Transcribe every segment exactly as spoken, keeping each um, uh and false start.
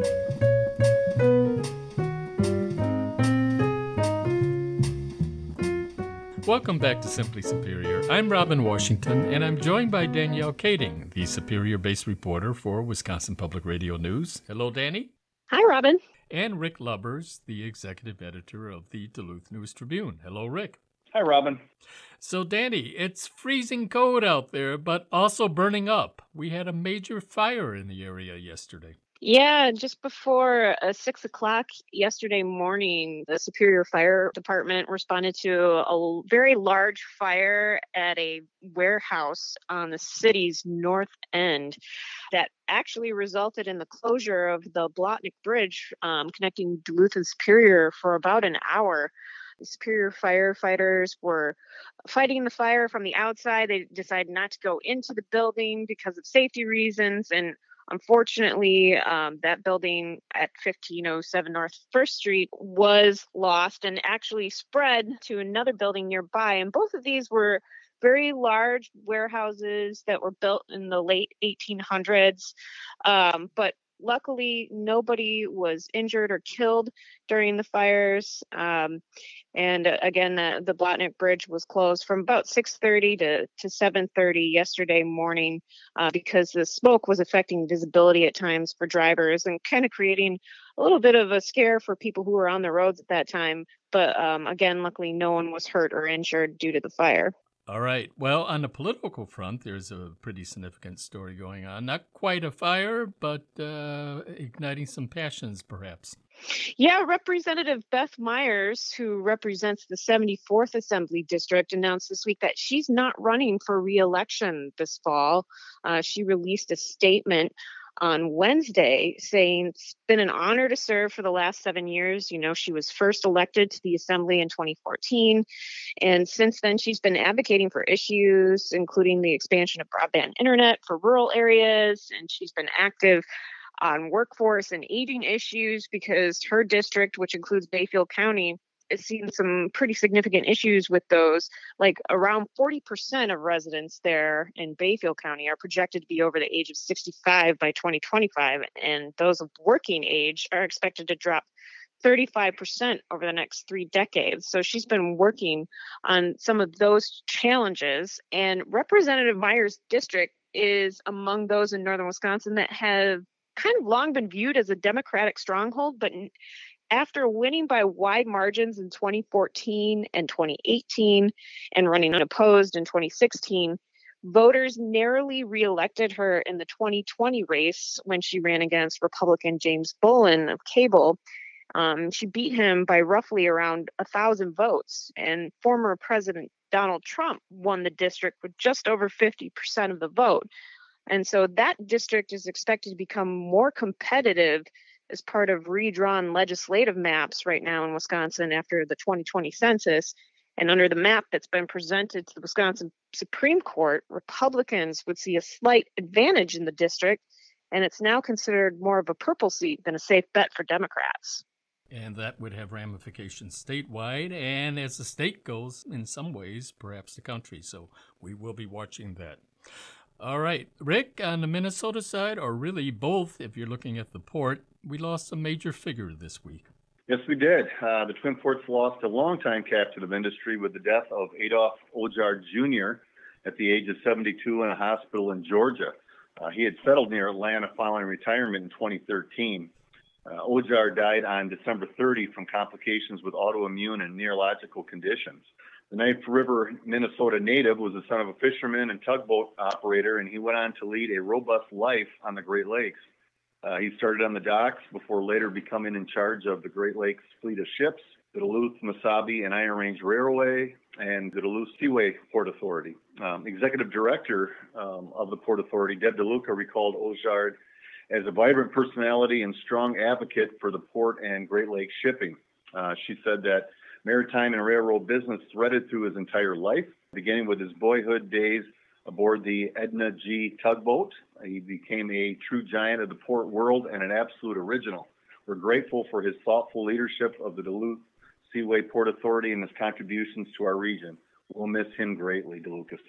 Welcome back to Simply Superior. I'm Robin Washington, and I'm joined by Danielle Kading, the Superior-based reporter for Wisconsin Public Radio News. Hello, Danny. Hi, Robin. And Rick Lubbers, the executive editor of the Duluth News-Tribune. Hello, Rick. Hi, Robin. So, Danny, it's freezing cold out there, but also burning up. We had a major fire in the area yesterday. Yeah, just before uh, six o'clock yesterday morning, the Superior Fire Department responded to a very large fire at a warehouse on the city's north end that actually resulted in the closure of the Blotnick Bridge um, connecting Duluth and Superior for about an hour. The Superior firefighters were fighting the fire from the outside. They decided not to go into the building because of safety reasons, and unfortunately, um, that building at fifteen oh seven North First Street was lost and actually spread to another building nearby. And both of these were very large warehouses that were built in the late eighteen hundreds. Um, but luckily, nobody was injured or killed during the fires. Um, and uh, again, the, the Blotnick Bridge was closed from about six thirty to, to seven thirty yesterday morning uh, because the smoke was affecting visibility at times for drivers and kind of creating a little bit of a scare for people who were on the roads at that time. But um, again, luckily, no one was hurt or injured due to the fire. All right. Well, on the political front, there's a pretty significant story going on. Not quite a fire, but uh, igniting some passions, perhaps. Yeah, Representative Beth Myers, who represents the seventy-fourth Assembly District, announced this week that she's not running for re-election this fall. Uh, she released a statement on Wednesday saying it's been an honor to serve for the last seven years. You know, she was first elected to the Assembly in twenty fourteen. And since then, she's been advocating for issues, including the expansion of broadband internet for rural areas. And she's been active on workforce and aging issues because her district, which includes Bayfield County, has seen some pretty significant issues with those. Like around forty percent of residents there in Bayfield County are projected to be over the age of sixty-five by twenty twenty-five. And those of working age are expected to drop thirty-five percent over the next three decades. So she's been working on some of those challenges. And Representative Myers' district is among those in northern Wisconsin that have kind of long been viewed as a Democratic stronghold, but after winning by wide margins in twenty fourteen and twenty eighteen and running unopposed in twenty sixteen, voters narrowly reelected her in the twenty twenty race when she ran against Republican James Bolin of Cable. Um, she beat him by roughly around a thousand votes, and former President Donald Trump won the district with just over fifty percent of the vote. And so that district is expected to become more competitive as part of redrawn legislative maps right now in Wisconsin after the twenty twenty census. And under the map that's been presented to the Wisconsin Supreme Court, Republicans would see a slight advantage in the district, and it's now considered more of a purple seat than a safe bet for Democrats. And that would have ramifications statewide, and as the state goes, in some ways, perhaps the country. So we will be watching that. All right, Rick, on the Minnesota side, or really both, if you're looking at the port, we lost a major figure this week. Yes, we did. Uh, the Twin Ports lost a longtime captain of industry with the death of Adolph Ojard Junior at the age of seventy-two in a hospital in Georgia. Uh, he had settled near Atlanta following retirement in twenty thirteen. Uh, Ojard died on December thirtieth from complications with autoimmune and neurological conditions. The Knife River, Minnesota native was the son of a fisherman and tugboat operator, and he went on to lead a robust life on the Great Lakes. Uh, he started on the docks before later becoming in charge of the Great Lakes fleet of ships, the Duluth, Mesabi, and Iron Range Railway, and the Duluth Seaway Port Authority. Um, Executive Director um, of the Port Authority, Deb DeLuca, recalled Ojard as a vibrant personality and strong advocate for the port and Great Lakes shipping. Uh, she said that maritime and railroad business threaded through his entire life, beginning with his boyhood days aboard the Edna G. tugboat. He became a true giant of the port world and an absolute original. We're grateful for his thoughtful leadership of the Duluth Seaway Port Authority and his contributions to our region. We'll miss him greatly, DeLuca said.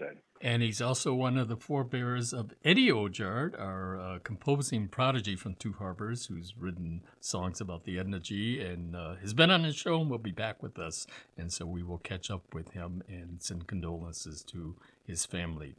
And he's also one of the forebears of Eddie Ojard, our uh, composing prodigy from Two Harbors, who's written songs about the Edna G, and uh, has been on the show and will be back with us. And so we will catch up with him and send condolences to his family.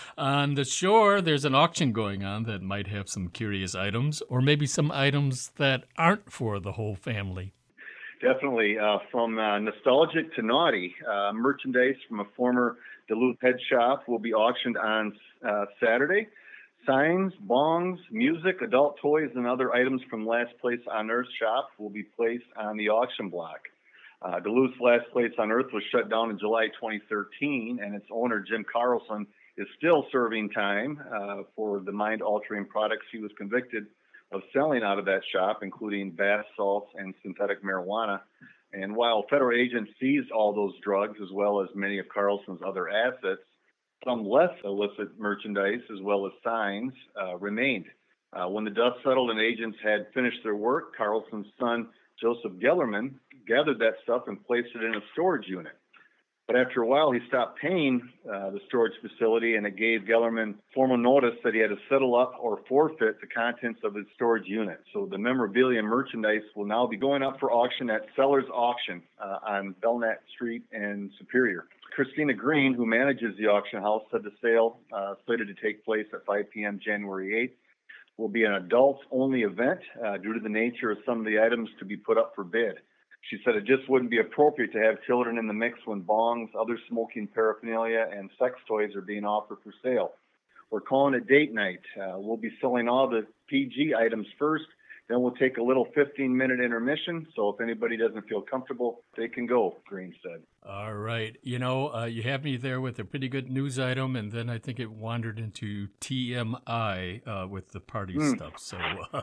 On the shore, there's an auction going on that might have some curious items, or maybe some items that aren't for the whole family. Definitely. Uh, from uh, nostalgic to naughty, uh, merchandise from a former Duluth head shop will be auctioned on uh, Saturday. Signs, bongs, music, adult toys, and other items from Last Place on Earth shop will be placed on the auction block. Uh, Duluth's Last Place on Earth was shut down in July twenty thirteen, and its owner, Jim Carlson, is still serving time uh, for the mind-altering products he was convicted of selling out of that shop, including bath salts and synthetic marijuana. And while federal agents seized all those drugs, as well as many of Carlson's other assets, some less illicit merchandise, as well as signs, uh, remained. Uh, when the dust settled and agents had finished their work, Carlson's son, Joseph Gellerman, gathered that stuff and placed it in a storage unit. But after a while, he stopped paying uh, the storage facility, and it gave Gellerman formal notice that he had to settle up or forfeit the contents of his storage unit. So the memorabilia and merchandise will now be going up for auction at Sellers Auction uh, on Belknap Street in Superior. Christina Green, who manages the auction house, said the sale, uh, slated to take place at five p.m. January eighth, will be an adults-only event uh, due to the nature of some of the items to be put up for bid. She said it just wouldn't be appropriate to have children in the mix when bongs, other smoking paraphernalia, and sex toys are being offered for sale. We're calling it date night. Uh, we'll be selling all the P G items first, then we'll take a little fifteen-minute intermission, so if anybody doesn't feel comfortable, they can go, Green said. All right. You know, uh, you have me there with a pretty good news item, and then I think it wandered into T M I uh, with the party mm. stuff. So uh,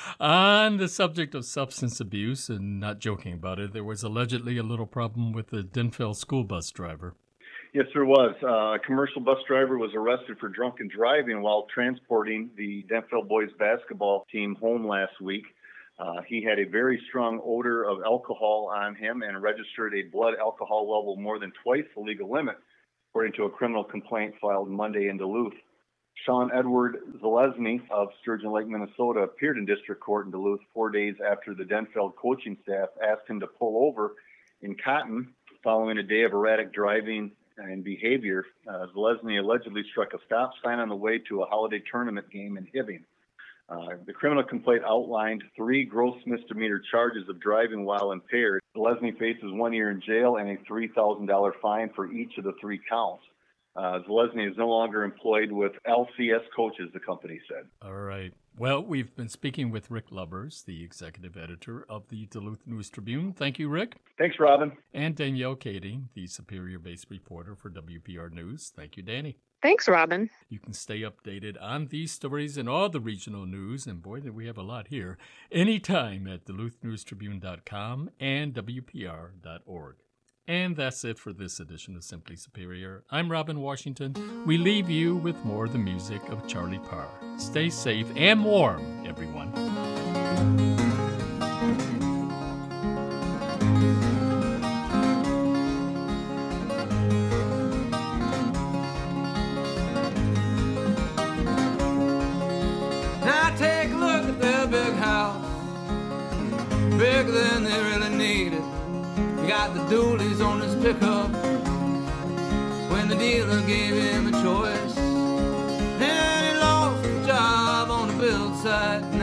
on the subject of substance abuse, and not joking about it, there was allegedly a little problem with the Denfeld school bus driver. Yes, there was. Uh, a commercial bus driver was arrested for drunken driving while transporting the Denfeld boys basketball team home last week. Uh, he had a very strong odor of alcohol on him and registered a blood alcohol level more than twice the legal limit, according to a criminal complaint filed Monday in Duluth. Sean Edward Zalesny of Sturgeon Lake, Minnesota, appeared in district court in Duluth four days after the Denfeld coaching staff asked him to pull over in Cotton following a day of erratic driving and behavior. Uh, Zalesny allegedly struck a stop sign on the way to a holiday tournament game in Hibbing. Uh, the criminal complaint outlined three gross misdemeanor charges of driving while impaired. Zalesny faces one year in jail and a three thousand dollars fine for each of the three counts. Uh, Zalesny is no longer employed with L C S Coaches, the company said. All right. Well, we've been speaking with Rick Lubbers, the executive editor of the Duluth News-Tribune. Thank you, Rick. Thanks, Robin. And Danielle Kading, the Superior-based reporter for W P R News. Thank you, Danny. Thanks, Robin. You can stay updated on these stories and all the regional news, and boy, we have a lot here, anytime at Duluth News Tribune dot com and W P R dot org. And that's it for this edition of Simply Superior. I'm Robin Washington. We leave you with more of the music of Charlie Parr. Stay safe and warm, everyone. Now take a look at their big house, bigger than they really needed. Got the dualies on his pickup when the dealer gave him a choice. And he lost the job on the build site.